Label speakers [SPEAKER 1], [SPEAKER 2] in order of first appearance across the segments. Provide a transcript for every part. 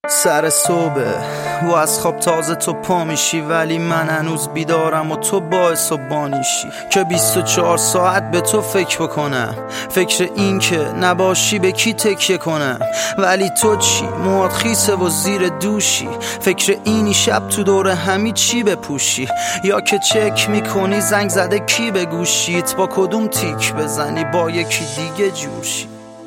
[SPEAKER 1] سر صبح و از خواب تازه تو پا میشی، ولی من هنوز بیدارم و تو باعث و بانیشی که 24 ساعت به تو فکر بکنم، فکر این که نباشی به کی تکیه کنم. ولی تو چی؟ موات خیسه و زیر دوشی، فکر اینی شب تو دور همی چی بپوشی، یا که چک میکنی زنگ زده کی به گوشیت، با کدوم تیک بزنی با یکی دیگه جوشی.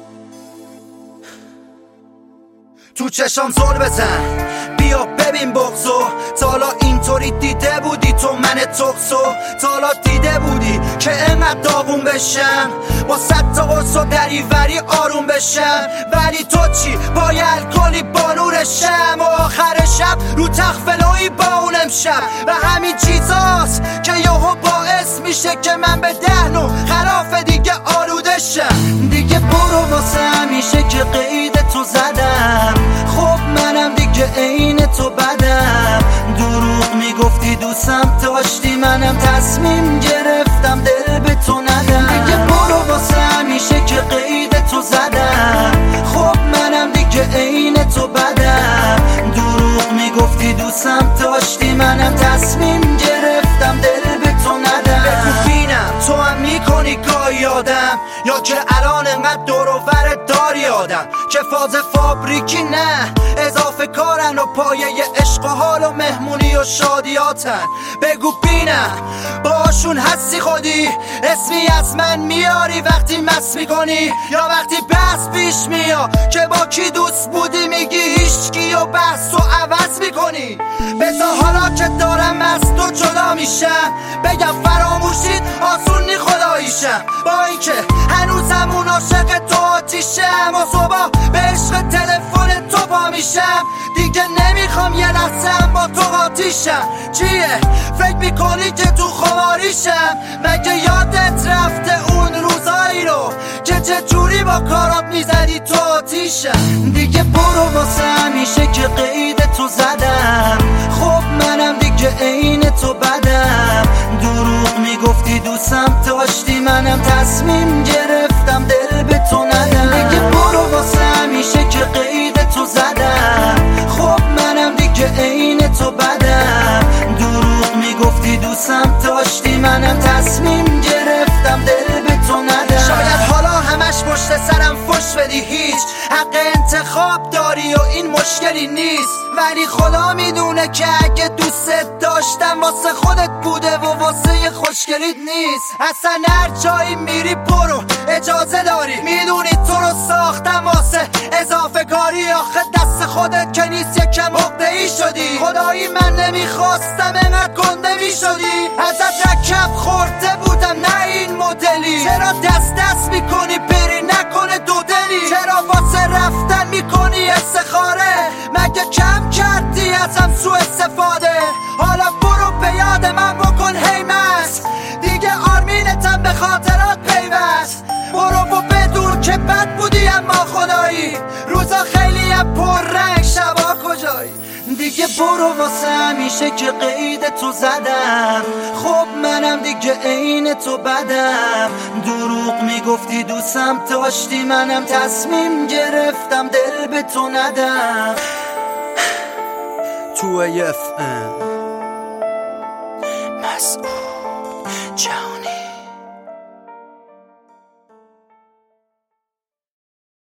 [SPEAKER 1] تو چشام زل بزن بیا ببین بغضو، تا حالا اینطوری دیده بودی تو من تقصو؟ تا حالا دیده بودی که انقدر داغون بشم با 100 تا قرص و دریوری آروم بشم؟ ولی تو چی؟ با یه الکلی بالورشم و آخر شب رو تخفلوی با اون امشب. و همین چیزاست که یهو باعث میشه که من به دهنو خلاف دیگه آلوده شم. دیگه برو واسه همیشه که قید تو زدم، خب منم دیگه عین تو بدم. دروغ میگفتی دوستم داشتی، منم تصمیم گرفتم دل به تو ندم. دیگه برو واسه همیشه که قید تو زدم، خب منم دیگه عین تو بدم. دروغ میگفتی دوستم داشتی، منم تصمیم گرفتم دل به تو ندم. بگو بینم تو هم میکنی گاهی آدم، یا که الان انقدر دور و برت داری آدم که فاز فابریکی نه اضافه کارن و پایه عشق و حال و مهمونی و شادیاتن. بگو بینم باشون هستی خودی، اسمی از من میاری وقتی مس میکنی، یا وقتی بحث پیش میاد که با کی دوست بودی میگی هیچکی و بحث و عوض میکنی. بذار حالا که دارم از تو جدا میشم بگم فراموشید آسون نی خداییشم، با اینکه هنوزم اون عاشق تو آتیشم و صبح به عشق تلفن تو پا میشم. دیگه نمیخوام یه لحظه با تو قاطیشم. چیه فکر میکنی که تو خماریشم؟ مگه یادت رفته اون روزایی رو که چجوری با کارات میزدی تو آتیشم؟ دیگه برو واسه همیشه که قید تو زدم، خب منم دیگه عین تو بدم. دروغ میگفتی دوستم داشتی، منم تصمیم گرفتم دل به تو ندم. دیگه برو واسه همیشه که قید تو زدم، خب منم دیگه عین تو بدم. دروغ میگفتی دوستم داشتی، منم تصمیم گرفتم دل به تو ندم. شاید حالا همش پشت سرم فش بدی، هیچ حق انتخاب داری و این مشکلی نیست، ولی خدا میدونه که اگه دوست داشتم واسه خودت بوده و واسه خوشگلیت نیست. اصلا هر جایی میری برو اجازه داری، میدونی تو رو ساختم واسه اضافه کاری. آخه دست خودت که نیست یکم عقده‌ای شدی، خدایی من نمیخواستم انقدر گنده میشدی. ازت رکب خورده بودم نه این مدلی، چرا دست میکنی بری نکنه دو دلی؟ چرا واسه رفتن میکنی استخاره؟ مگه کم کردی ازم سو استفاده؟ حالا برو به یاد من بکن هیمت، دیگه آرمینتم به خاطرات پیوست. برو و بدون که بد بودی اما خدایی، روزا خیلی پر رنگ شبا کجایی. دیگه برو واسه همیشه که قید تو زدم، خب منم دیگه عین تو بدم. دروغ میگفتی دوستم داشتی، منم تصمیم گرفتم دل به تو ندم. تو AFM مسئول